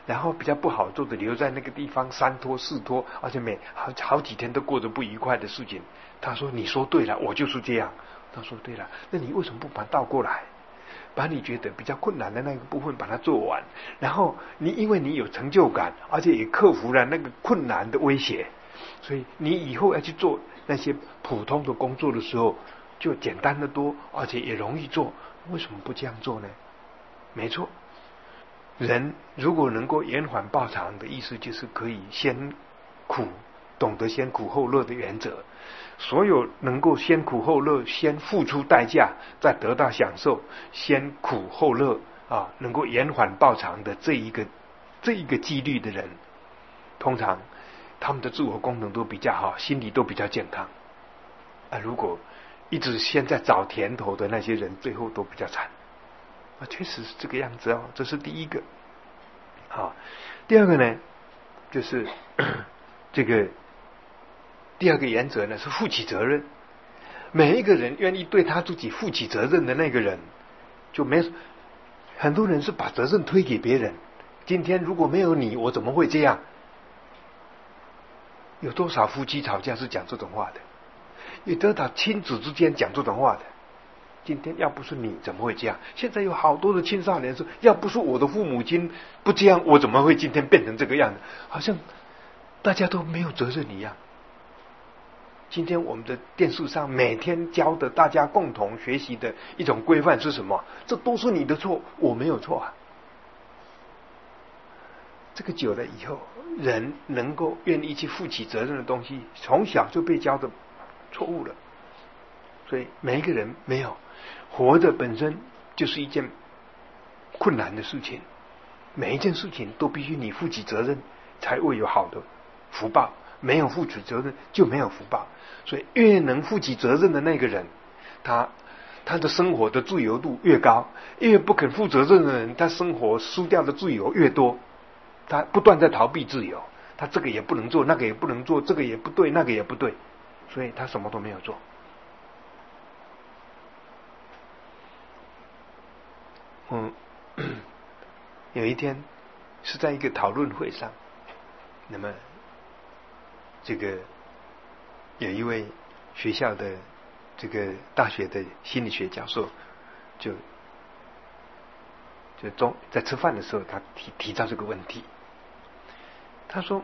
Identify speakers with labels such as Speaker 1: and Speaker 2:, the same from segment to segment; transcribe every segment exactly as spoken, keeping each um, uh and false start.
Speaker 1: 然后比较不好做的留在那个地方三拖四拖，而且每好好几天都过着不愉快的事情。他说你说对了，我就是这样。他说对了，那你为什么不把它倒过来，把你觉得比较困难的那个部分把它做完，然后你因为你有成就感，而且也克服了那个困难的威胁，所以你以后要去做那些普通的工作的时候就简单的多，而且也容易做。为什么不这样做呢？没错，人如果能够延缓报偿的意思，就是可以先苦，懂得先苦后乐的原则。所有能够先苦后乐，先付出代价再得到享受，先苦后乐啊，能够延缓报偿的这一个这一个几率的人，通常他们的自我功能都比较好，心理都比较健康啊。如果一直先在找甜头的那些人，最后都比较惨啊，确实是这个样子哦。这是第一个。好，第二个呢，就是这个。第二个原则呢是负起责任，每一个人愿意对他自己负起责任的那个人，就没很多人是把责任推给别人。今天如果没有你，我怎么会这样？有多少夫妻吵架是讲这种话的？有多少亲子之间讲这种话的？今天要不是你，怎么会这样？现在有好多的青少年说，要不是我的父母亲不这样，我怎么会今天变成这个样子？好像大家都没有责任一样。今天我们的电视上每天教的大家共同学习的一种规范是什么？这都是你的错，我没有错啊。这个久了以后，人能够愿意去负起责任的东西，从小就被教的错误了。所以每一个人没有活着本身就是一件困难的事情，每一件事情都必须你负起责任，才会有好的福报。没有负起责任就没有福报，所以越能负起责任的那个人，他他的生活的自由度越高；越不肯负责任的人，他生活输掉的自由越多。他不断在逃避自由，他这个也不能做，那个也不能做，这个也不对，那个也不对，所以他什么都没有做。嗯，有一天是在一个讨论会上，那么这个有一位学校的这个大学的心理学教授，就就中在吃饭的时候，他提提到这个问题。他说：“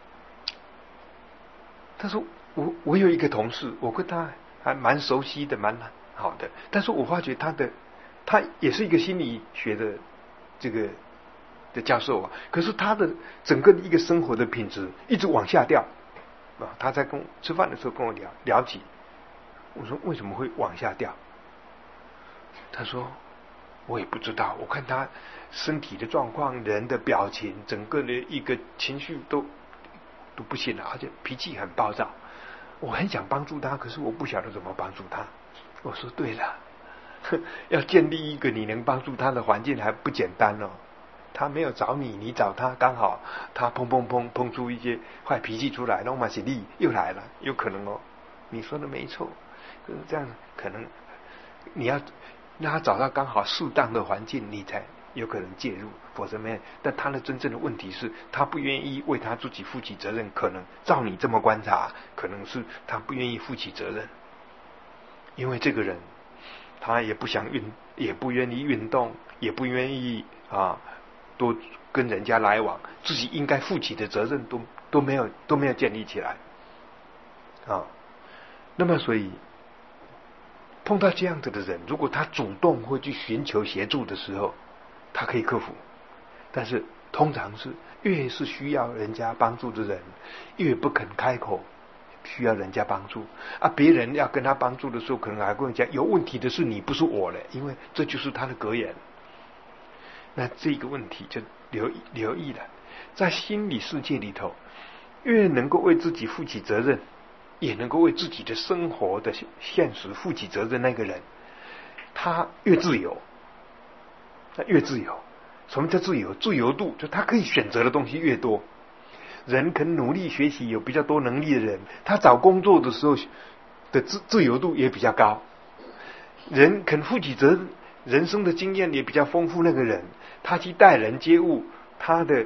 Speaker 1: 他说我我有一个同事，我跟他还蛮熟悉的，蛮好的。但是我发觉他的他也是一个心理学的这个的教授啊，可是他的整个一个生活的品质一直往下掉。”啊，他在跟我吃饭的时候跟我聊聊起，我说为什么会往下掉？他说我也不知道，我看他身体的状况、人的表情、整个的一个情绪都都不行了，而且脾气很暴躁。我很想帮助他，可是我不晓得怎么帮助他。我说对了，要建立一个你能帮助他的环境还不简单哦。他没有找你，你找他，刚好他砰砰砰砰出一些坏脾气出来，那马西利又来了，有可能哦。你说的没错，可是这样可能你要让他找到刚好适当的环境，你才有可能介入，否则没有。但他的真正的问题是他不愿意为他自己负起责任，可能照你这么观察，可能是他不愿意负起责任，因为这个人他也不想运，也不愿意运动，也不愿意啊。多跟人家来往，自己应该负起的责任都都没有都没有建立起来啊。那么所以碰到这样子的人，如果他主动会去寻求协助的时候，他可以克服。但是通常是越是需要人家帮助的人，越不肯开口需要人家帮助啊。别人要跟他帮助的时候，可能还跟人家有问题的是你，不是我了，因为这就是他的格言。那这个问题就留留意了，在心理世界里头，越能够为自己负起责任，也能够为自己的生活的现实负起责任那个人，他越自由，他越自由。什么叫自由？自由度就他可以选择的东西越多。人肯努力学习，有比较多能力的人，他找工作的时候的自自由度也比较高。人肯负起责任，人生的经验也比较丰富，那个人他去待人接物，他的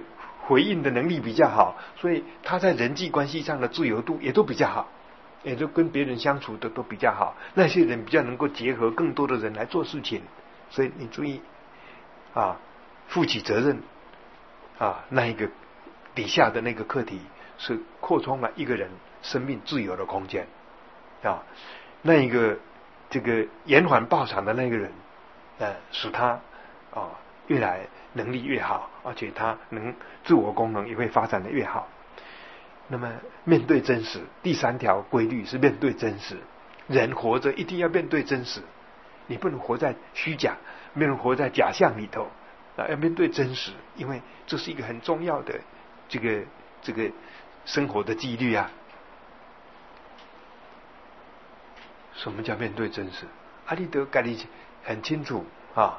Speaker 1: 回应的能力比较好，所以他在人际关系上的自由度也都比较好，也就跟别人相处的都比较好。那些人比较能够结合更多的人来做事情，所以你注意啊，负起责任啊，那一个底下的那个课题是扩充了一个人生命自由的空间啊，那一个这个延缓报偿的那个人，呃，使他啊越来能力越好，而且他能自我功能也会发展的越好。那么面对真实，第三条规律是面对真实。人活着一定要面对真实，你不能活在虚假，不能活在假象里头啊，要面对真实，因为这是一个很重要的这个这个生活的纪律啊。什么叫面对真实？阿里德盖利很清楚啊，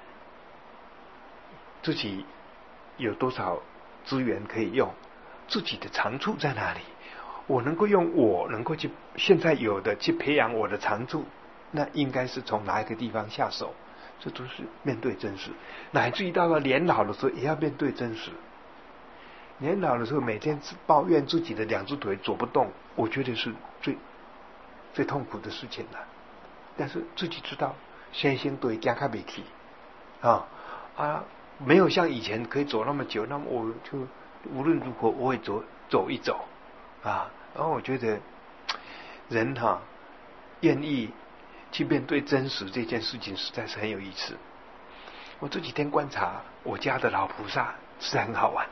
Speaker 1: 自己有多少资源可以用，自己的长处在哪里，我能够用我能够去现在有的去培养我的长处，那应该是从哪一个地方下手，这都是面对真实。乃至于到了年老的时候也要面对真实。年老的时候每天抱怨自己的两只腿走不动，我觉得是最最痛苦的事情了。但是自己知道先行对加卡比提啊啊，没有像以前可以走那么久，那么我就无论如何我会走走一走啊。然后我觉得人哈、啊、愿意去面对真实这件事情实在是很有意思。我这几天观察我家的老菩萨实在很好玩。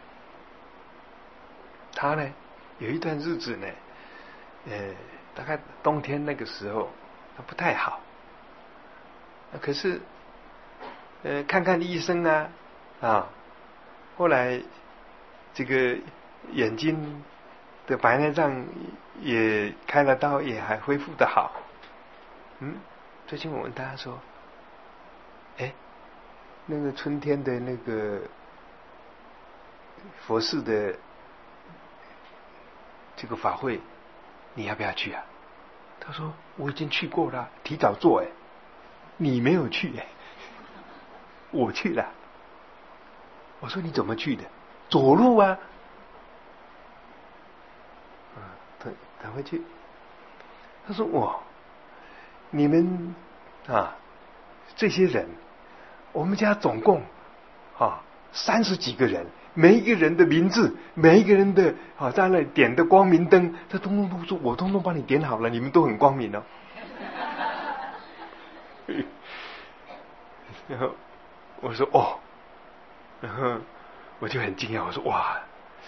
Speaker 1: 他呢有一段日子呢，呃，大概冬天那个时候他不太好，可是呃看看医生啊啊，后来这个眼睛的白内障也开了刀，也还恢复得好。嗯，最近我问他说，哎，那个春天的那个佛寺的这个法会你要不要去啊？他说我已经去过了，提早做。哎，你没有去。哎，我去了。我说你怎么去的？走路啊。啊，他他会去。他说哇，你们啊这些人，我们家总共啊三十几个人，每一个人的名字，每一个人的啊在那点的光明灯，他通通都说我通通帮你点好了，你们都很光明哦。然后我说哦，然后我就很惊讶，我说哇，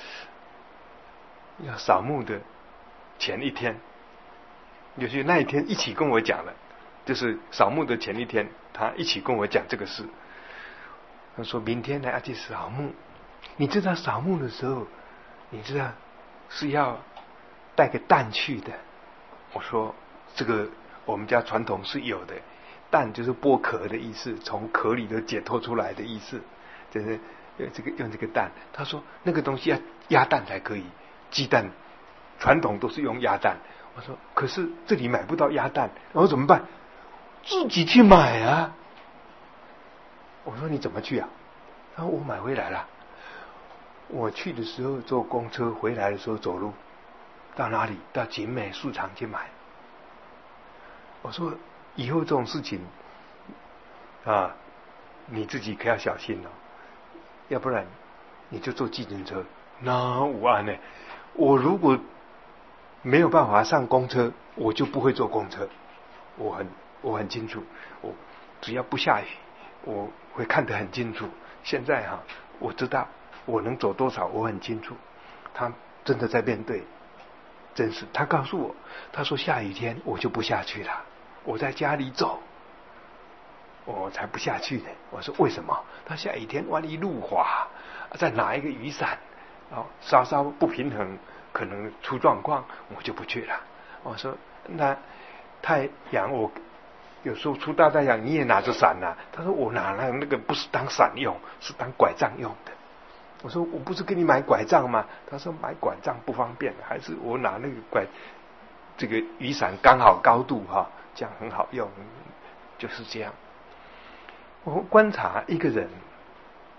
Speaker 1: 要扫墓的前一天，就是那一天一起跟我讲了，就是扫墓的前一天，他一起跟我讲这个事。他说明天呢要去扫墓，你知道扫墓的时候，你知道是要带个蛋去的。我说这个我们家传统是有的，蛋就是剥壳的意思，从壳里头解脱出来的意思，就是这个用这个蛋。他说那个东西要鸭蛋才可以，鸡蛋传统都是用鸭蛋。我说可是这里买不到鸭蛋，然后怎么办？自己去买啊。我说你怎么去啊？他说我买回来了。我去的时候坐公车，回来的时候走路。到哪里？到景美市场去买。我说以后这种事情啊，你自己可要小心了、哦，要不然你就坐计程车。那我安呢？我如果没有办法上公车，我就不会坐公车。我很我很清楚，我只要不下雨，我会看得很清楚。现在哈、啊，我知道我能走多少，我很清楚。他真的在面对真实，他告诉我，他说下雨天我就不下去了，我在家里走，我才不下去呢。我说为什么？他下雨天万一路滑，再拿一个雨伞，哦，稍稍不平衡，可能出状况，我就不去了。我说那太阳我有时候出大太阳你也拿着伞啊。他说我拿那个不是当伞用，是当拐杖用的。我说我不是给你买拐杖吗？他说买拐杖不方便，还是我拿那个拐这个雨伞刚好高度哈、啊，这样很好用，就是这样。我观察一个人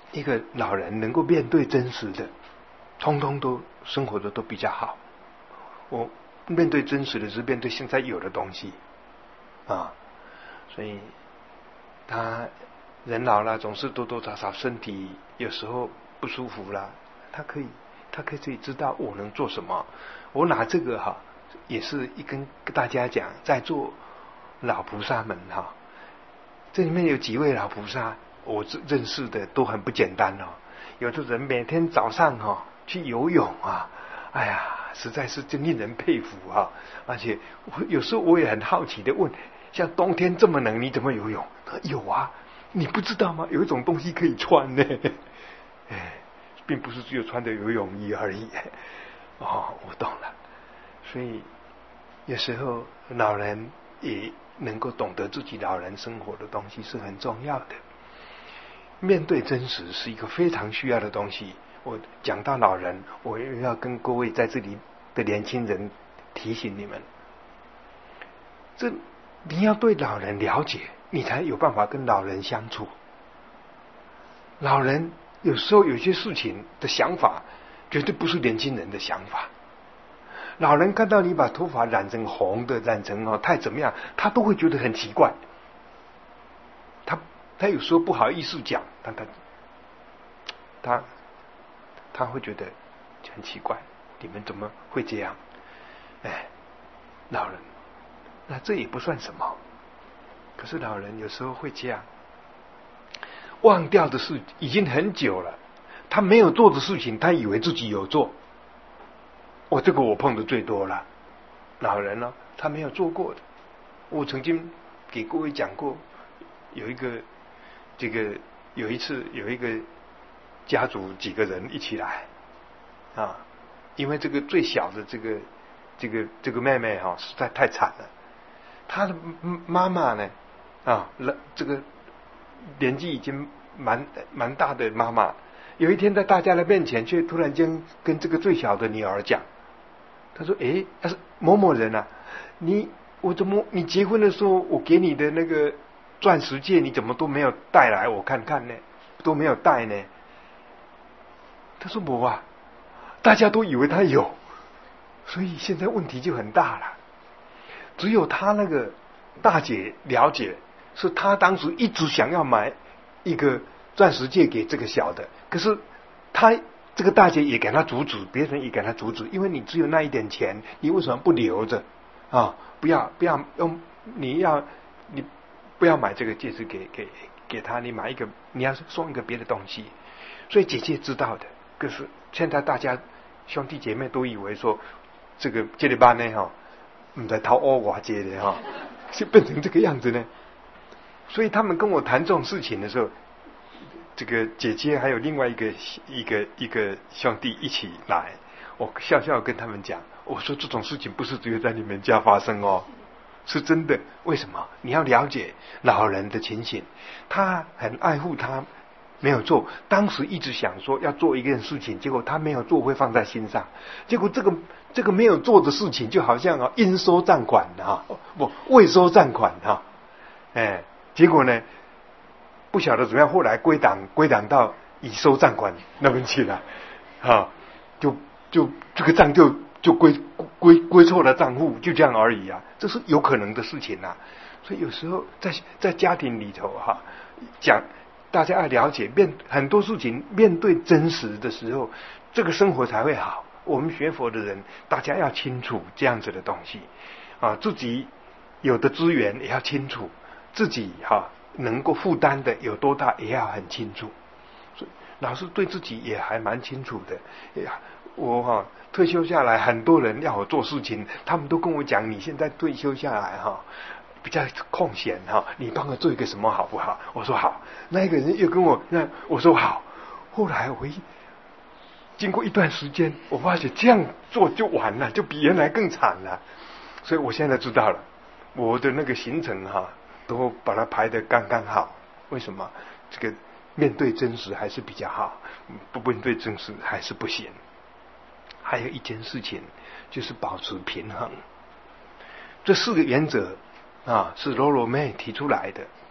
Speaker 1: 一个老人能够面对真实的，通通都生活的都比较好。我面对真实的是面对现在有的东西啊，所以他人老了总是多多少少身体有时候不舒服啦，他可以他可以自己知道我能做什么。我拿这个哈，也是一跟大家讲，在座老菩萨们哈，这里面有几位老菩萨我认识的都很不简单哦。有的人每天早上哈去游泳啊，哎呀，实在是真令人佩服啊！而且我有时候我也很好奇的问，像冬天这么冷，你怎么游泳？他说有啊，你不知道吗？有一种东西可以穿呢，哎，并不是只有穿的游泳衣而已。哦，我懂了。所以有时候老人也能够懂得自己老人生活的东西是很重要的。面对真实是一个非常需要的东西。我讲到老人，我也要跟各位在这里的年轻人提醒你们，这你要对老人了解，你才有办法跟老人相处。老人有时候有些事情的想法绝对不是年轻人的想法。老人看到你把头发染成红的，染成哦太怎么样，他都会觉得很奇怪。他他有时候不好意思讲，但他他他会觉得很奇怪，你们怎么会这样？哎，老人，那这也不算什么。可是老人有时候会这样，忘掉的事已经很久了，他没有做的事情，他以为自己有做。我这个我碰的最多了，老人呢，他没有做过的。我曾经给各位讲过，有一个这个有一次有一个家族几个人一起来啊，因为这个最小的这个这个这个妹妹哈、啊、实在太惨了，她的妈妈呢啊，这个年纪已经蛮蛮大的妈妈，有一天在大家的面前，却突然间跟这个最小的女儿讲，她说：“诶，她是某某人啊，你我怎么你结婚的时候我给你的那个钻石戒，你怎么都没有带来我看看呢？都没有带呢？”他说：“我啊，大家都以为他有，所以现在问题就很大了。只有他那个大姐了解，是他当时一直想要买一个钻石戒给这个小的，可是他这个大姐也给他阻止，别人也给他阻止，因为你只有那一点钱，你为什么不留着啊？不要不要用，你要你不要买这个戒指给给给他，你买一个，你要送一个别的东西。所以姐姐知道的。”可是现在大家兄弟姐妹都以为说这个这个班呢哈，唔在掏欧瓦街的哈，就变成这个样子呢。所以他们跟我谈这种事情的时候，这个姐姐还有另外一个一个一个兄弟一起来，我笑笑跟他们讲，我说这种事情不是只有在你们家发生哦，是真的。为什么？你要了解老人的情形，他很爱护他。没有做，当时一直想说要做一件事情，结果他没有做，会放在心上。结果这个这个没有做的事情，就好像啊应收账款啊，不未收账款啊，哎，结果呢不晓得怎么样，后来归档归档到已收账款那边去了，啊，就就这个账就就归归归错了账户，就这样而已啊，这是有可能的事情啊。所以有时候在在家庭里头哈、啊、讲。大家要了解，面很多事情面对真实的时候，这个生活才会好。我们学佛的人，大家要清楚这样子的东西啊，自己有的资源也要清楚，自己哈、啊、能够负担的有多大也要很清楚。所以老师对自己也还蛮清楚的。哎呀，我哈、啊、退休下来，很多人要我做事情，他们都跟我讲，你现在退休下来哈、啊。比较空闲哈，你帮我做一个什么好不好？我说好。那一个人又跟我那我说好。后来我一经过一段时间，我发现这样做就完了，就比原来更惨了。所以我现在知道了，我的那个行程哈，都把它排得刚刚好。为什么？这个面对真实还是比较好，不面对真实还是不行。还有一件事情就是保持平衡。这四个原则。啊，是罗罗妹提出来的，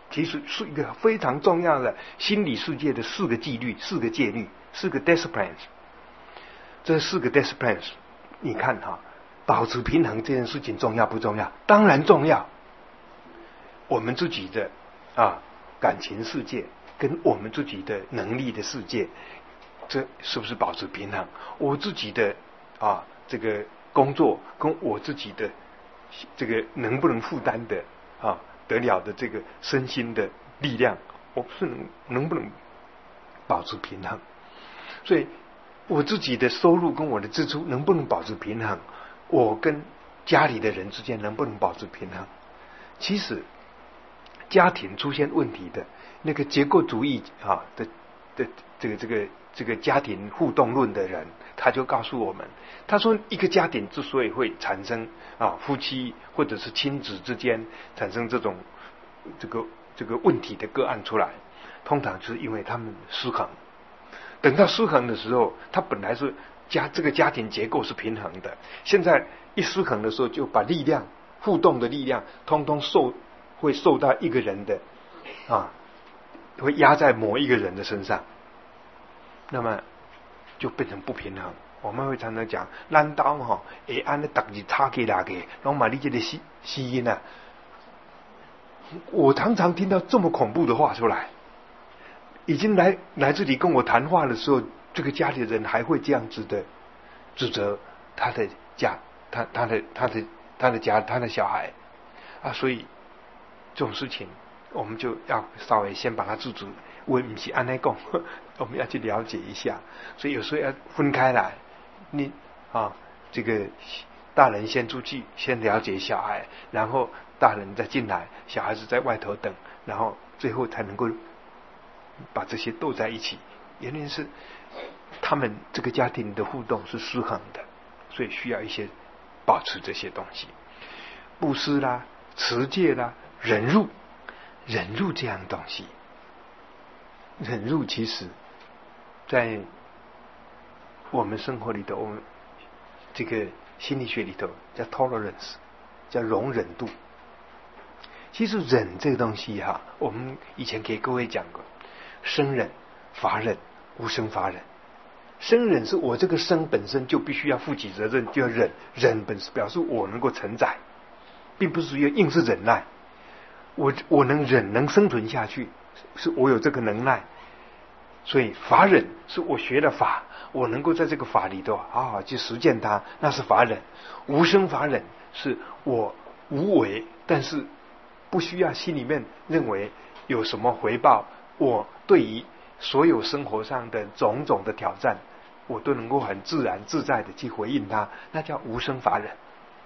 Speaker 1: 其实是一个非常重要的心理世界的四个纪律、四个戒律、四个 disciplines。这四个 disciplines， 你看哈，保持平衡这件事情重要不重要？当然重要。我们自己的啊感情世界跟我们自己的能力的世界，这是不是保持平衡？我自己的啊这个工作跟我自己的这个能不能负担的啊得了的这个身心的力量，我是能能不能保持平衡？所以我自己的收入跟我的支出能不能保持平衡？我跟家里的人之间能不能保持平衡？其实家庭出现问题的那个结构主义啊的的这个这个这个家庭互动论的人，他就告诉我们，他说一个家庭之所以会产生啊夫妻或者是亲子之间产生这种这个这个问题的个案出来，通常是因为他们失衡。等到失衡的时候，他本来是家这个家庭结构是平衡的，现在一失衡的时候，就把力量互动的力量通通受会受到一个人的啊，会压在某一个人的身上，那么就变成不平衡。我们会常常讲，咱刀哈，会按那逐日插起来嘅，拢嘛你这个吸吸音啊。我常常听到这么恐怖的话出来，已经来来这里跟我谈话的时候，这个家里的人还会这样子的指责他的家，他他的他的他的家，他的小孩啊，所以这种事情我们就要稍微先把它制止。我不是按那讲，我们要去了解一下，所以有时候要分开来。你啊，这个大人先出去，先了解小孩，然后大人再进来，小孩子在外头等，然后最后才能够把这些斗在一起。原因是他们这个家庭的互动是失衡的，所以需要一些保持这些东西，布施啦、持戒啦、忍辱、忍辱这样的东西。忍辱其实在我们生活里头，我们这个心理学里头叫 tolerance， 叫容忍度。其实忍这个东西哈，我们以前给各位讲过，生忍、法忍、无生法忍。生忍是我这个生本身就必须要负起责任，就要忍。忍本是表示我能够承载，并不是要硬是忍耐。我我能忍，能生存下去，是我有这个能耐。所以法忍是我学了法，我能够在这个法里头好好去实践它，那是法忍。无生法忍是我无为，但是不需要心里面认为有什么回报，我对于所有生活上的种种的挑战，我都能够很自然自在的去回应它，那叫无生法忍。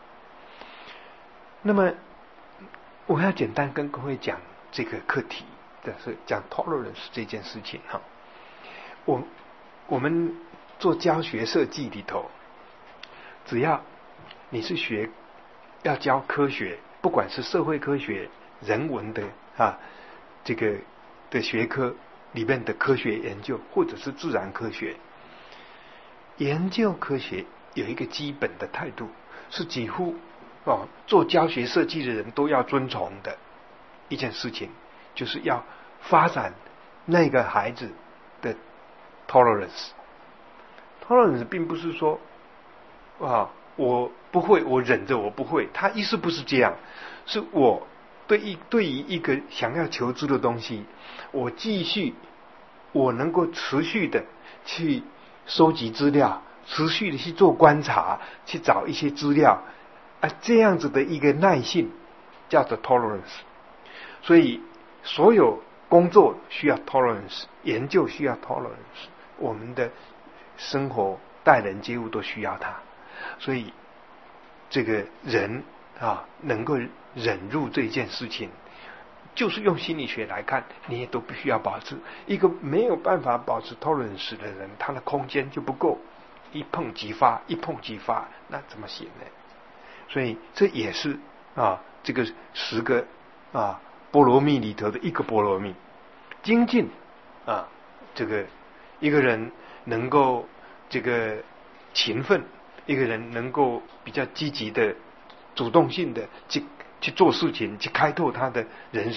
Speaker 1: 那么我要简单跟各位讲这个课题，就是讲 tolerance 这件事情哈。我我们做教学设计里头，只要你是学要教科学，不管是社会科学、人文的啊这个的学科里面的科学研究，或者是自然科学研究，科学有一个基本的态度，是几乎哦做教学设计的人都要遵从的一件事情，就是要发展那个孩子的 tolerance。 tolerance 并不是说啊我不会我忍着我不会，他意思不是这样，是我对一对于一个想要求知的东西，我继续我能够持续的去收集资料，持续的去做观察，去找一些资料啊，这样子的一个耐性叫做 tolerance。 所以所有工作需要 tolerance， 研究需要 tolerance， 我们的生活待人接物都需要它。所以这个人啊能够忍入这件事情，就是用心理学来看，你也都必须要保持。一个没有办法保持 tolerance 的人，他的空间就不够，一碰即发，一碰即发，那怎么行呢？所以这也是啊这个十个啊波罗蜜里头的一个波罗蜜。精进啊这个一个人能够这个勤奋，一个人能够比较积极的主动性的去去做事情，去开拓他的人生，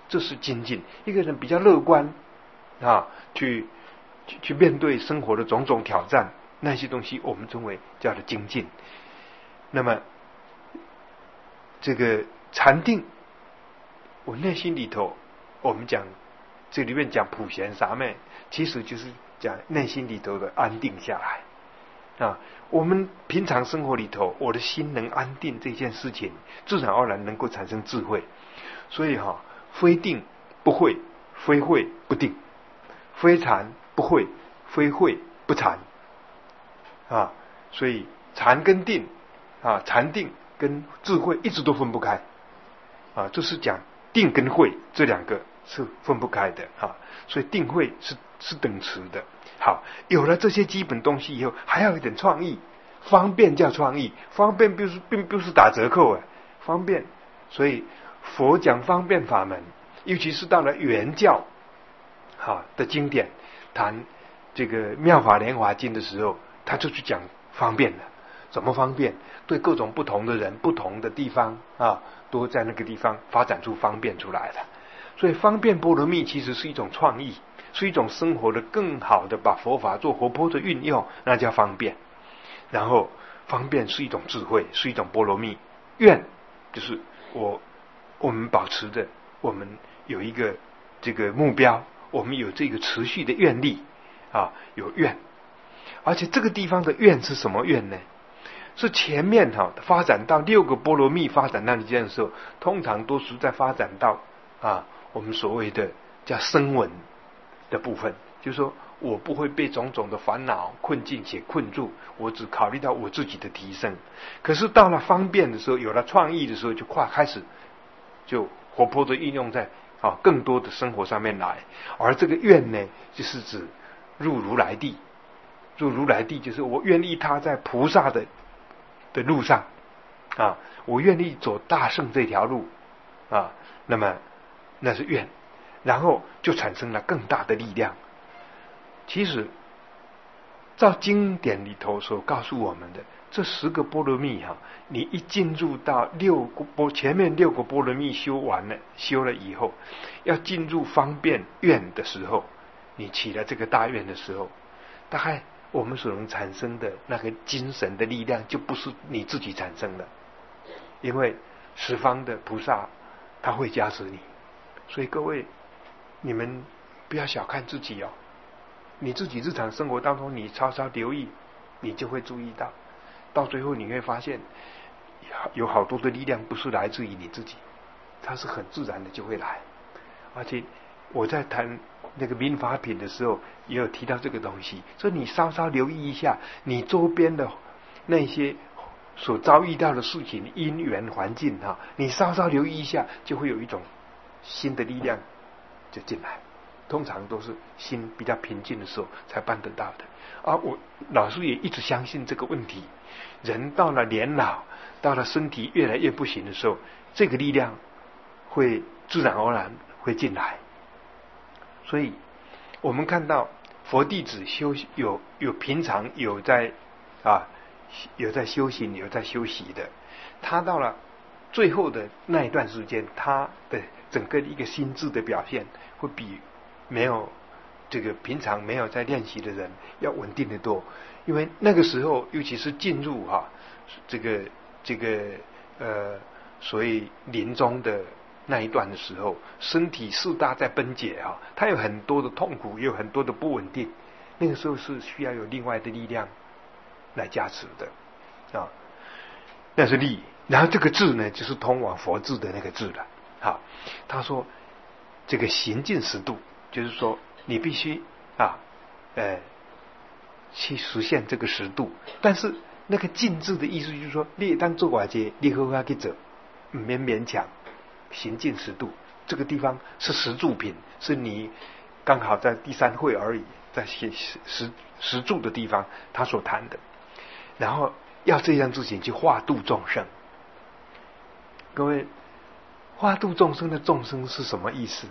Speaker 1: 这是精进。一个人比较乐观啊，去去去面对生活的种种挑战，那些东西我们称为叫做精进。那么这个禅定，我内心里头，我们讲这里面讲普贤三昧，其实就是讲内心里头的安定下来啊。我们平常生活里头，我的心能安定这件事情，自然而然能够产生智慧。所以哈、啊，非定不慧，非慧不定，非禅不慧，非慧不禅啊。所以禅跟定啊，禅定跟智慧一直都分不开啊。这是讲定跟慧这两个是分不开的啊。所以定慧是是等持的。好，有了这些基本东西以后，还要一点创意。方便叫创意，方便并不是并不是打折扣哎，方便。所以佛讲方便法门，尤其是到了原教哈的经典，谈这个妙法莲华经的时候，他就去讲方便了。怎么方便？对各种不同的人、不同的地方啊，都在那个地方发展出方便出来了。所以方便波罗蜜其实是一种创意，是一种生活的更好的把佛法做活泼的运用，那叫方便。然后方便是一种智慧，是一种波罗蜜。愿就是我我们保持着，我们有一个这个目标，我们有这个持续的愿力啊，有愿。而且这个地方的愿是什么愿呢？是前面哈、啊、发展到六个波罗蜜发展到你这样的时候，通常都是在发展到啊我们所谓的叫声闻的部分，就是说我不会被种种的烦恼困境所困住，我只考虑到我自己的提升。可是到了方便的时候，有了创意的时候，就快开始就活泼的运用在啊更多的生活上面来。而这个愿呢，就是指入如来地。入如来地就是我愿意他在菩萨的的路上啊，我愿意走大圣这条路啊，那么那是愿，然后就产生了更大的力量。其实照经典里头所告诉我们的这十个波罗蜜哈、啊，你一进入到六个波前面六个波罗蜜修完了修了以后，要进入方便愿的时候，你起了这个大愿的时候，大概我们所能产生的那个精神的力量就不是你自己产生的，因为十方的菩萨他会加持你。所以各位，你们不要小看自己哦，你自己日常生活当中你稍稍留意，你就会注意到，到最后你会发现有好多的力量不是来自于你自己，它是很自然的就会来。而且我在谈那个民法品的时候也有提到这个东西，所以你稍稍留意一下你周边的那些所遭遇到的事情因缘环境哈，你稍稍留意一下，就会有一种新的力量就进来。通常都是心比较平静的时候才办得到的。而我老师也一直相信这个问题，人到了年老，到了身体越来越不行的时候，这个力量会自然而然会进来。所以我们看到佛弟子修有有平常有在啊有在修行有在修习的，他到了最后的那一段时间，他的整个一个心智的表现会比没有这个平常没有在练习的人要稳定得多。因为那个时候尤其是进入哈、啊、这个这个呃所谓临终的那一段的时候，身体四大在分解啊，他有很多的痛苦，也有很多的不稳定，那个时候是需要有另外的力量来加持的啊，那是力。然后这个智呢，就是通往佛智的那个智了。好，他说这个行进十度，就是说你必须啊呃去实现这个十度。但是那个进智的意思就是说，你当做寡节，你好好去做，唔免勉强。行进十度，这个地方是实住品，是你刚好在第三会而已，在实实实住的地方他所谈的。然后要这样之前去化度众生。各位，化度众生的众生是什么意思？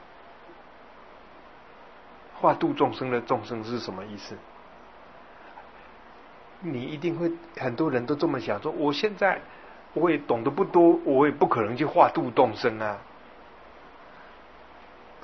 Speaker 1: 化度众生的众生是什么意思？你一定会很多人都这么想，说我现在我也懂得不多，我也不可能去化度众生啊。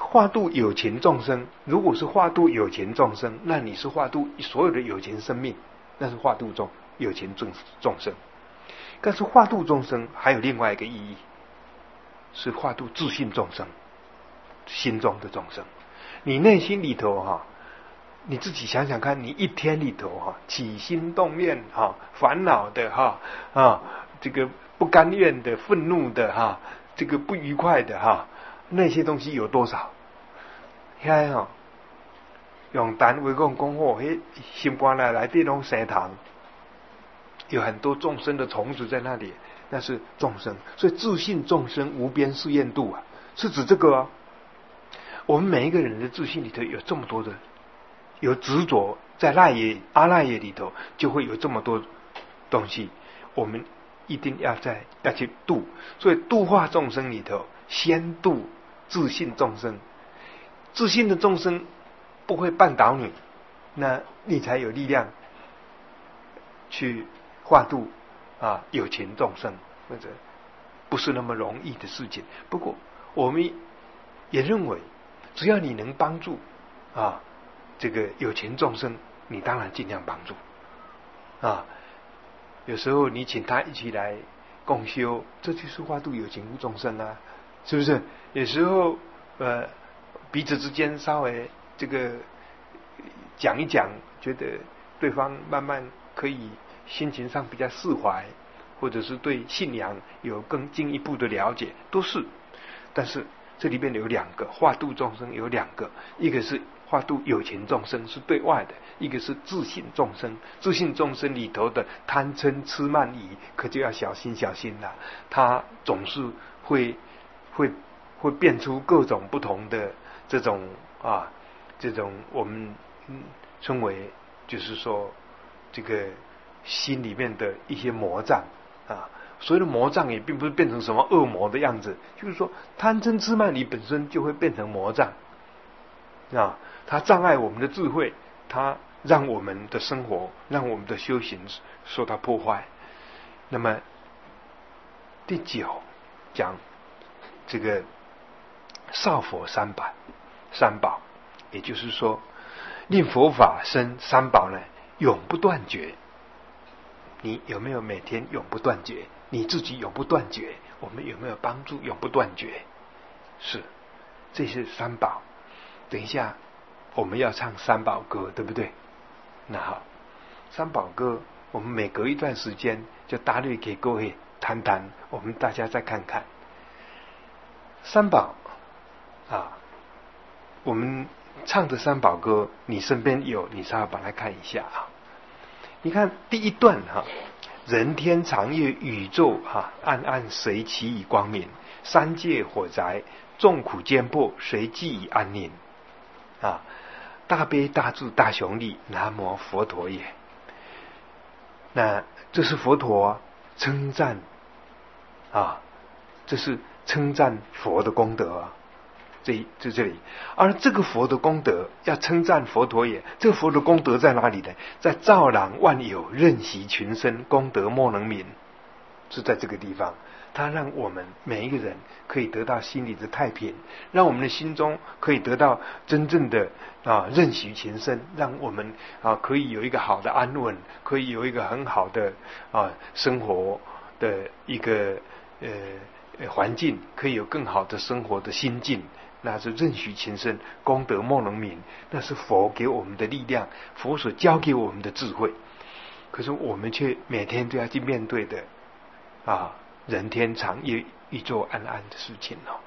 Speaker 1: 化度有情众生，如果是化度有情众生，那你是化度所有的有情生命，那是化度众有情众众生。但是化度众生还有另外一个意义，是化度自信众生，心中的众生。你内心里头哈，你自己想想看，你一天里头哈，起心动念哈，烦恼的哈啊，这个不甘愿的、愤怒的哈，这个不愉快的哈，那些东西有多少？遐哈，用单位讲讲好，迄心肝内内底拢生虫，有很多众生的虫子在那里，那是众生。所以自信众生无边誓愿度啊，是指这个啊。我们每一个人的自信里头有这么多的，有执着，在赖耶阿赖耶里头就会有这么多东西，我们一定要在要去度。所以度化众生里头，先度自信众生。自信的众生不会绊倒你，那你才有力量去化度啊有情众生，或者不是那么容易的事情。不过我们也认为，只要你能帮助啊这个有情众生，你当然尽量帮助啊。有时候你请他一起来共修，这就是化度有情众生啊，是不是？有时候呃彼此之间稍微这个讲一讲，觉得对方慢慢可以心情上比较释怀，或者是对信仰有更进一步的了解，都是。但是这里边有两个化度众生，有两个，一个是化度有情众生，是对外的；一个是自信众生。自信众生里头的贪嗔痴慢疑，可就要小心小心了。他总是会会会变出各种不同的这种啊，这种我们嗯称为就是说这个心里面的一些魔障啊。所谓的魔障也并不是变成什么恶魔的样子，就是说贪嗔痴慢疑本身就会变成魔障啊，它障碍我们的智慧，它让我们的生活，让我们的修行受到破坏。那么第九讲这个少佛三宝，三宝，也就是说令佛法生三宝呢，永不断绝。你有没有每天永不断绝？你自己永不断绝，我们有没有帮助永不断绝？是，这是三宝。等一下我们要唱三宝歌，对不对？那好，三宝歌我们每隔一段时间就大略给各位谈谈，我们大家再看看三宝啊。我们唱的三宝歌，你身边有，你稍微把它看一下啊。你看第一段哈、啊，人天长夜宇宙哈、啊，暗暗谁其以光明？三界火灾，众苦艰迫，谁济以安宁？啊，大悲大智大雄力，南无佛陀也。那这是佛陀称赞啊，这是称赞佛的功德啊。这在这里，而这个佛的功德要称赞佛陀也。这个佛的功德在哪里呢？在照览万有，任习群生，功德莫能泯，是在这个地方。它让我们每一个人可以得到心里的太平，让我们的心中可以得到真正的啊任习群生，让我们啊可以有一个好的安稳，可以有一个很好的啊生活的一个呃环境，可以有更好的生活的心境。那是任许情深，功德莫能泯，那是佛给我们的力量，佛所教给我们的智慧。可是我们却每天都要去面对的啊，人天长夜宇宙暗暗的事情哦。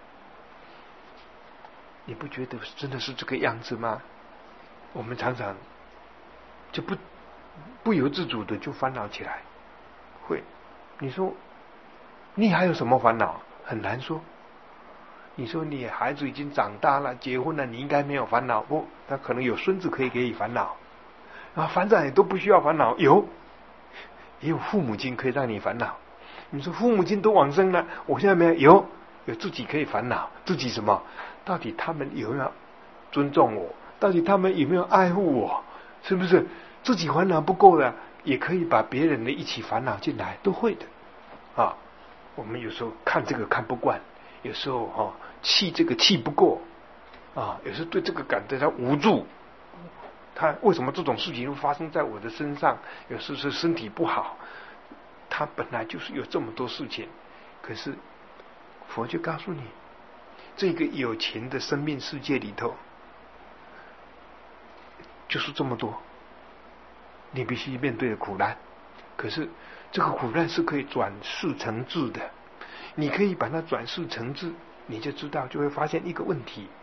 Speaker 1: 你不觉得真的是这个样子吗？我们常常就不不由自主的就烦恼起来。会，你说你还有什么烦恼？很难说。你说你孩子已经长大了，结婚了，你应该没有烦恼。不，他可能有孙子可以给你烦恼啊，反正也都不需要烦恼。有，也有父母亲可以让你烦恼。你说父母亲都往生了，我现在没有，有有自己可以烦恼，自己什么？到底他们有没有尊重我？到底他们有没有爱护我？是不是自己烦恼不够了，也可以把别人的一起烦恼进来，都会的啊。我们有时候看这个看不惯。有时候哈、哦、气这个气不过啊，有时对这个感觉到无助。他为什么这种事情会发生在我的身上？有时是身体不好，他本来就是有这么多事情，可是佛就告诉你，这个有情的生命世界里头，就是这么多，你必须面对的苦难。可是这个苦难是可以转世成智的，你可以把它转世成智，你就知道，就会发现一个问题。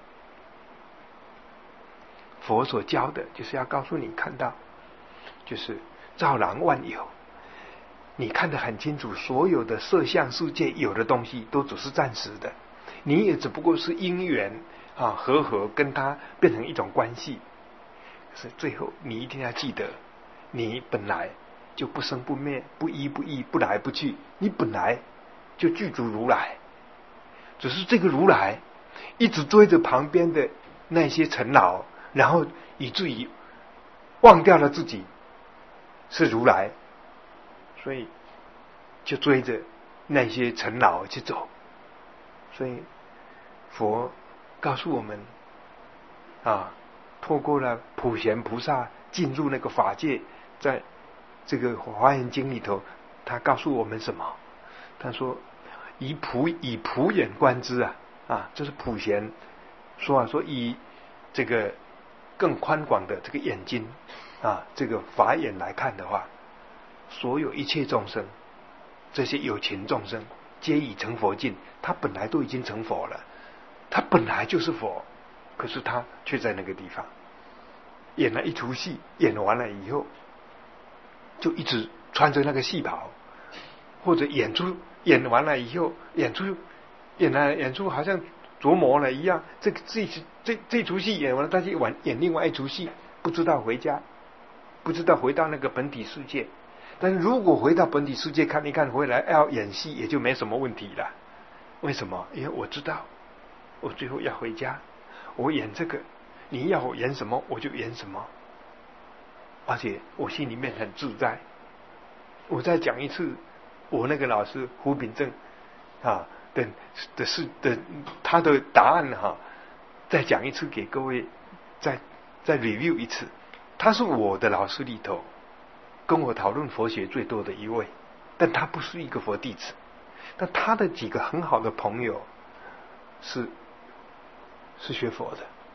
Speaker 1: 佛所教的就是要告诉你，看到就是照然万有，你看得很清楚，所有的色相世界有的东西都只是暂时的，你也只不过是因缘啊和合跟它变成一种关系。可是最后你一定要记得，你本来就不生不灭，不依不异，不来不去，你本来就具足如来，只是这个如来一直追着旁边的那些尘劳，然后以至于忘掉了自己是如来，所以就追着那些尘劳去走。所以佛告诉我们啊，透过了普贤菩萨进入那个法界，在这个华严经里头，他告诉我们什么？他说以普以普眼观之啊啊，这是普贤说啊，说以这个更宽广的这个眼睛啊，这个法眼来看的话，所有一切众生，这些有情众生，皆已成佛境。他本来都已经成佛了，他本来就是佛，可是他却在那个地方演了一出戏，演完了以后，就一直穿着那个戏袍，或者演出演完了以后，演出演了演出好像琢磨了一样，这个这这这出戏演完了，他就玩演另外一出戏，不知道回家，不知道回到那个本体世界。但是如果回到本体世界看一看，回来要演戏也就没什么问题了。为什么？因为我知道我最后要回家，我演这个，你要我演什么我就演什么，而且我心里面很自在。我再讲一次，我那个老师胡秉正啊的的是的他的答案哈、啊，再讲一次给各位，再再 review 一次。他是我的老师里头跟我讨论佛学最多的一位，但他不是一个佛弟子。但他的几个很好的朋友是是学佛的。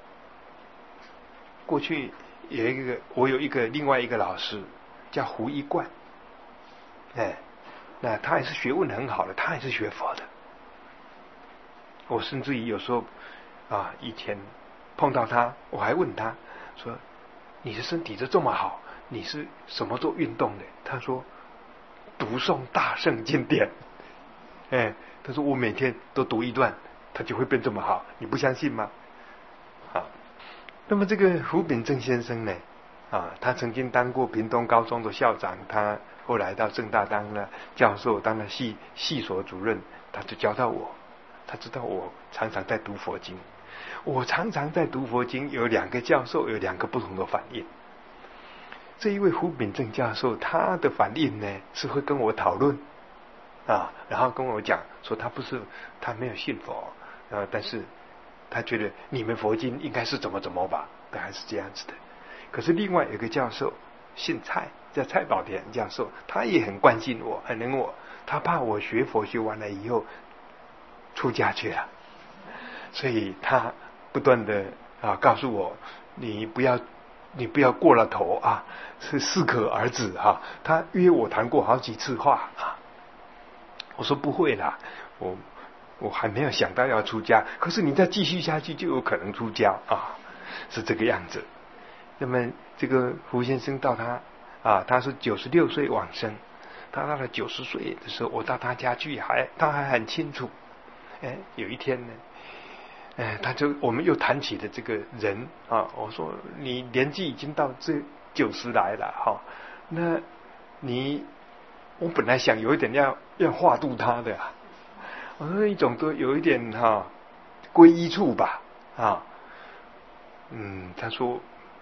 Speaker 1: 过去有一个我有一个另外一个老师叫胡一贯，哎，那他也是学问很好的，他也是学佛的。我甚至于有时候啊，以前碰到他，我还问他说：“你的身体就这么好，你是什么做运动的？”他说：“读诵大圣经典。”哎，他说我每天都读一段，他就会变这么好，你不相信吗？好，那么这个胡秉正先生呢，啊，他曾经当过屏东高中的校长，他后来到政大当了教授，当了系系所主任，他就教到我，他知道我常常在读佛经，我常常在读佛经，有两个教授有两个不同的反应。这一位胡秉正教授，他的反应呢是会跟我讨论。啊，然后跟我讲说他不是他没有信佛，呃，但是他觉得你们佛经应该是怎么怎么吧，大概是这样子的。可是另外有个教授姓蔡，叫蔡宝田教授，他也很关心我，很能我，他怕我学佛学完了以后出家去了，所以他不断的啊告诉我，你不要你不要过了头啊，是适可而止哈、啊。他约我谈过好几次话啊。我说不会啦，我我还没有想到要出家，可是你再继续下去就有可能出家啊，是这个样子。那么这个胡先生到他啊，他是九十六岁往生，他到了九十岁的时候，我到他家去，还他还很清楚。哎，有一天呢，哎，他就我们又谈起了这个人啊，我说你年纪已经到这九十来了哈、啊，那你。我本来想有一点要要化度他的、啊，我说一种都有一点哈、啊、皈依处吧啊，嗯，他说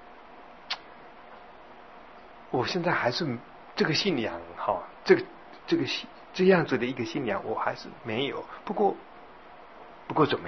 Speaker 1: 我现在还是这个信仰哈、啊，这个这个这样子的一个信仰我还是没有，不过不过怎么样？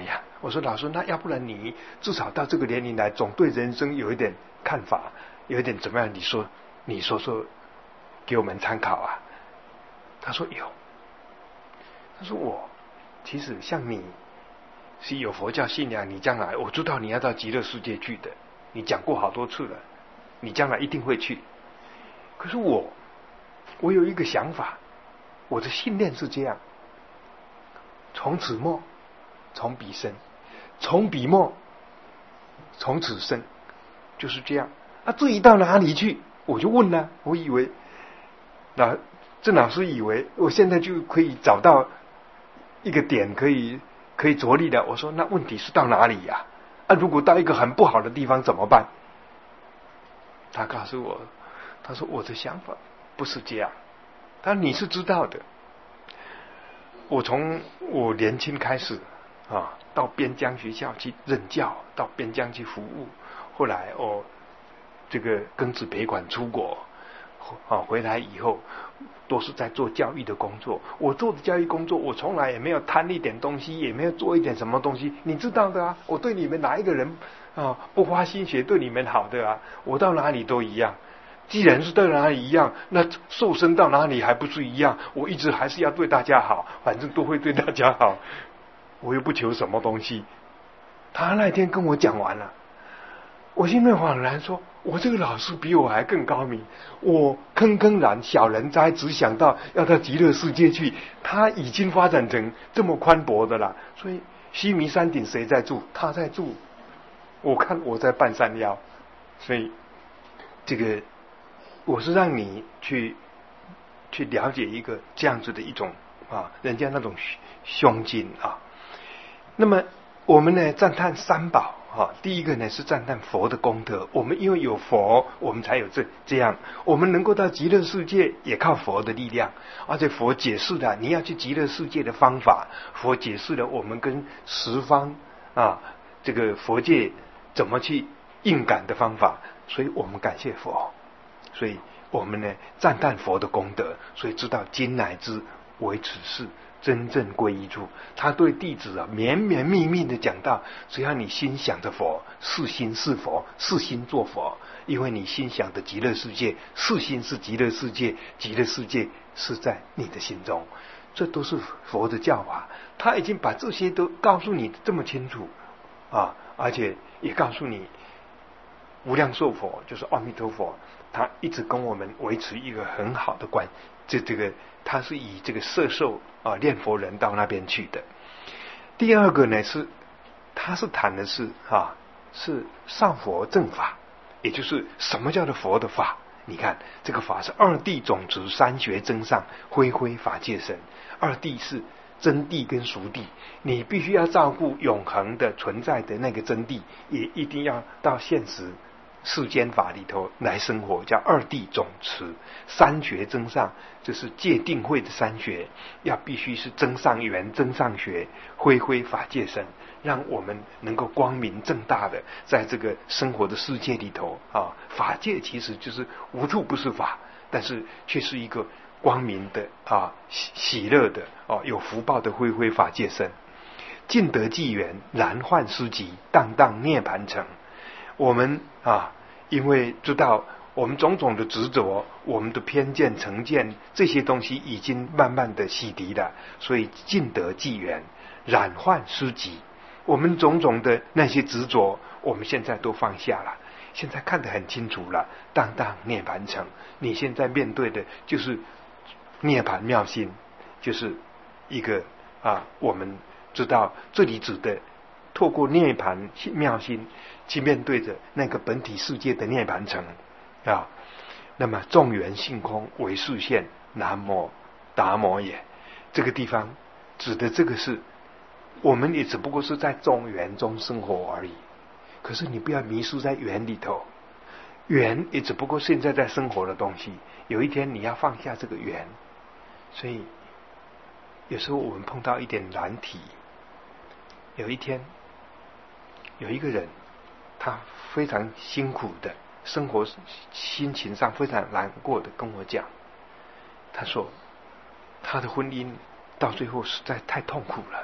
Speaker 1: 我说老师，那要不然你至少到这个年龄来，总对人生有一点看法，有一点怎么样？你说，你说说，给我们参考啊。他说有。他说我其实像你是有佛教信仰，你将来我知道你要到极乐世界去的，你讲过好多次了，你将来一定会去。可是我，我有一个想法，我的信念是这样：从此末，从彼生；从彼末，从此生，就是这样。啊，至于到哪里去，我就问了。我以为，那郑老师以为我现在就可以找到一个点可以可以着力的。我说那问题是到哪里呀？啊，如果到一个很不好的地方怎么办？他告诉我，他说我的想法不是这样。他说你是知道的，我从我年轻开始啊，到边疆学校去任教，到边疆去服务，后来我这个庚子赔款出国啊，回来以后都是在做教育的工作。我做的教育工作，我从来也没有贪一点东西，也没有做一点什么东西，你知道的啊。我对你们哪一个人啊不花心血对你们好的啊？我到哪里都一样。既然是到哪里一样，那受身到哪里还不是一样？我一直还是要对大家好，反正都会对大家好，我又不求什么东西。他那天跟我讲完了，我心里恍然说，我这个老师比我还更高明。我坑坑然小人哉，只想到要到极乐世界去，他已经发展成这么宽博的了。所以须弥山顶谁在住？他在住。我看我在半山腰，所以这个我是让你去去了解一个这样子的一种啊，人家那种胸襟啊。那么我们呢赞叹三宝啊，第一个呢是赞叹佛的功德。我们因为有佛，我们才有这这样，我们能够到极乐世界也靠佛的力量。而且佛解释了你要去极乐世界的方法，佛解释了我们跟十方啊这个佛界怎么去应感的方法，所以我们感谢佛。所以我们呢赞叹佛的功德，所以知道今乃之为此事真正归依处。他对弟子啊绵绵密密的讲到，只要你心想着佛，是心是佛，是心做佛。因为你心想的极乐世界，是心是极乐世界，极乐世界是在你的心中。这都是佛的教法，他已经把这些都告诉你这么清楚啊，而且也告诉你无量寿佛就是阿弥陀佛，他一直跟我们维持一个很好的关，这这个他是以这个摄受啊念佛人到那边去的。第二个呢是，他是谈的是啊是上佛正法，也就是什么叫做佛的法？你看这个法是二谛总持，三学真上，恢恢法界身。二谛是真谛跟俗谛，你必须要照顾永恒的存在的那个真谛，也一定要到现实世间法里头来生活，叫二谛总持。三学真上就是戒定慧的三学，要必须是真上缘真上学，恢恢法界身，让我们能够光明正大的在这个生活的世界里头啊，法界其实就是无处不是法，但是却是一个光明的啊喜喜乐的哦、啊、有福报的恢恢法界身。尽得纪元，然幻失极，荡荡涅盘城。我们啊，因为知道我们种种的执着，我们的偏见成见，这些东西已经慢慢的洗涤了，所以尽得纪元，染幻失极。我们种种的那些执着，我们现在都放下了，现在看得很清楚了。荡荡涅盘城，你现在面对的就是涅盘妙心，就是一个啊，我们知道这里指的透过涅盘妙心去面对着那个本体世界的涅盘城啊。那么众缘性空为视现，南无达摩也。这个地方指的这个是我们也只不过是在众缘中生活而已，可是你不要迷失在缘里头，缘也只不过现在在生活的东西，有一天你要放下这个缘。所以有时候我们碰到一点难题，有一天有一个人他非常辛苦的生活，心情上非常难过的跟我讲，他说他的婚姻到最后实在太痛苦了，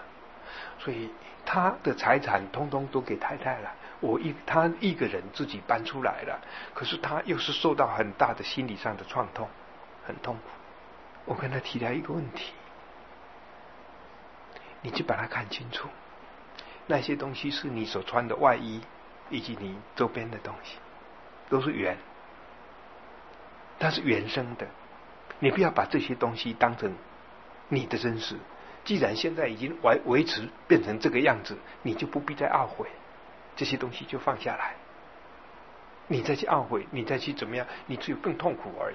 Speaker 1: 所以他的财产通通都给太太了，我一他一个人自己搬出来了，可是他又是受到很大的心理上的创痛，很痛苦。我跟他提了一个问题，你去把它看清楚，那些东西是你所穿的外衣以及你周边的东西，都是原，它是原生的，你不要把这些东西当成你的真实。既然现在已经维维持变成这个样子，你就不必再懊悔，这些东西就放下来。你再去懊悔，你再去怎么样，你只有更痛苦而已。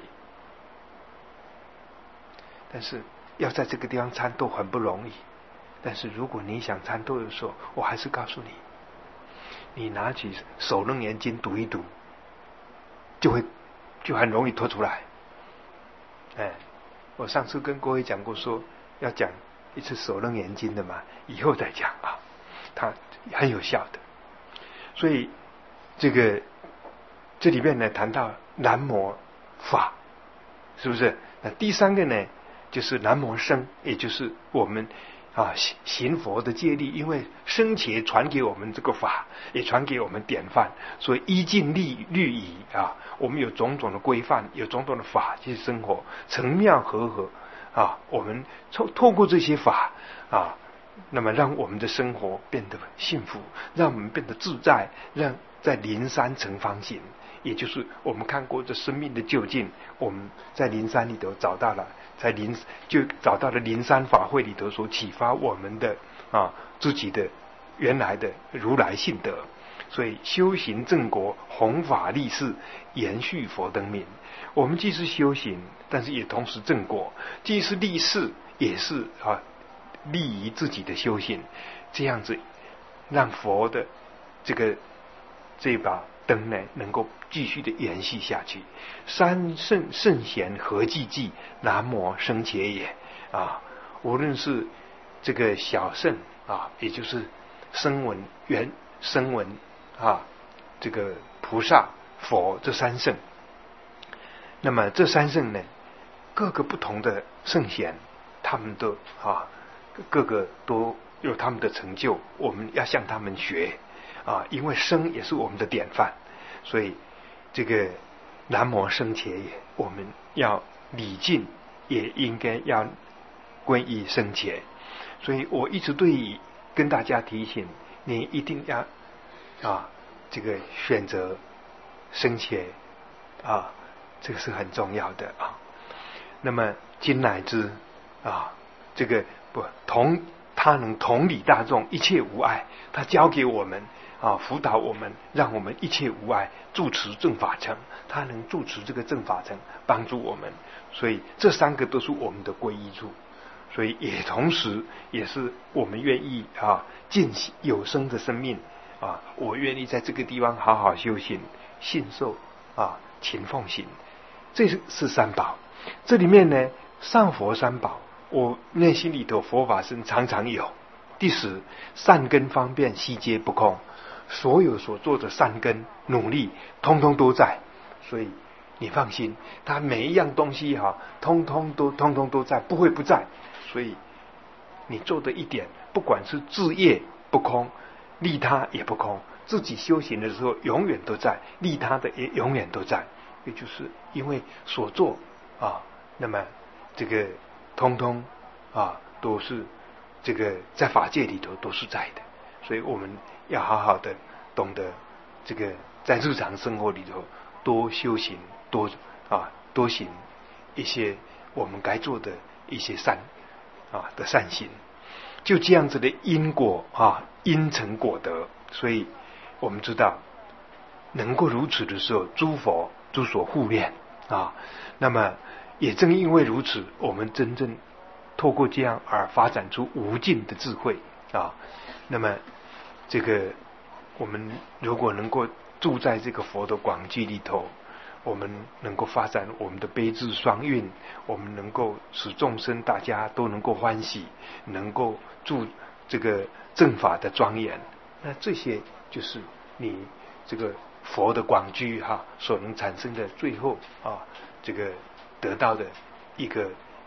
Speaker 1: 但是要在这个地方参透很不容易。但是如果你想参透的时候，我还是告诉你，你拿起手楞严经读一读，就会就很容易脱出来。哎，我上次跟各位讲过说，要讲一次手楞严经的嘛，以后再讲啊，它很有效的。所以这个这里面呢谈到南摩法，是不是？那第三个呢就是南摩生，也就是我们啊行佛的戒律，因为生前传给我们这个法，也传给我们典范，所以依尽律律仪啊，我们有种种的规范，有种种的法去生活，成妙和合啊，我们透透过这些法啊，那么让我们的生活变得幸福，让我们变得自在，让在灵山成方行，也就是我们看过这生命的究竟，我们在灵山里头找到了，在灵就找到了灵山法会里头所启发我们的啊自己的原来的如来性德。所以修行正果，弘法立世，延续佛灯明。我们既是修行，但是也同时正果；既是立世，也是啊利于自己的修行。这样子，让佛的这个这把灯呢，能够继续的延续下去。三圣圣贤何济济，南摩生且也啊！无论是这个小圣啊，也就是声闻、缘声闻啊，这个菩萨、佛这三圣，那么这三圣呢，各个不同的圣贤，他们都啊，各个都有他们的成就，我们要向他们学啊，因为生也是我们的典范，所以这个南摩生且也，我们要礼敬，也应该要皈依生且。所以我一直对跟大家提醒，你一定要啊，这个选择生且啊，这个是很重要的啊。那么今乃之啊，这个不同，他能同理大众，一切无碍，他教给我们啊，辅导我们，让我们一切无碍，住持正法城，他能住持这个正法城，帮助我们。所以这三个都是我们的皈依处。所以也同时也是我们愿意啊尽有生的生命啊，我愿意在这个地方好好修行，信受啊勤奉行，这是三宝。这里面呢，上佛三宝，我内心里头佛法僧常常有。第十，善根方便悉皆不空，所有所做的善根努力通通都在，所以你放心，他每一样东西哈、啊，通通都通通都在，不会不在。所以你做的一点，不管是自业不空，利他也不空，自己修行的时候永远都在，利他的也永远都在。也就是因为所做啊，那么这个通通啊都是这个在法界里头都是在的，所以我们要好好的懂得这个在日常生活里头多修行，多啊多行一些我们该做的一些善啊的善行，就这样子的因果啊因成果德。所以我们知道能够如此的时候，诸佛诸所护念啊，那么也正因为如此，我们真正透过这样而发展出无尽的智慧啊。那么这个我们如果能够住在这个佛的广聚里头，我们能够发展我们的悲智双运，我们能够使众生大家都能够欢喜，能够助这个正法的庄严。那这些就是你这个佛的广聚哈、啊、所能产生的最后啊这个得到的一个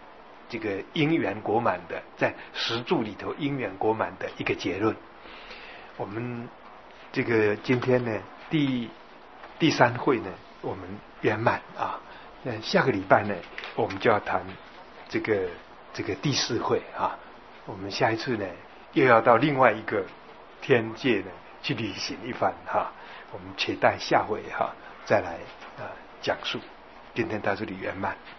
Speaker 1: 这个因缘果满的，在十柱里头因缘果满的一个结论。我们这个今天呢，第第三会呢，我们圆满啊。那下个礼拜呢，我们就要谈这个这个第四会啊。我们下一次呢，又要到另外一个天界呢去旅行一番哈。我们且待下回哈再来啊讲述。今天到这里圆满。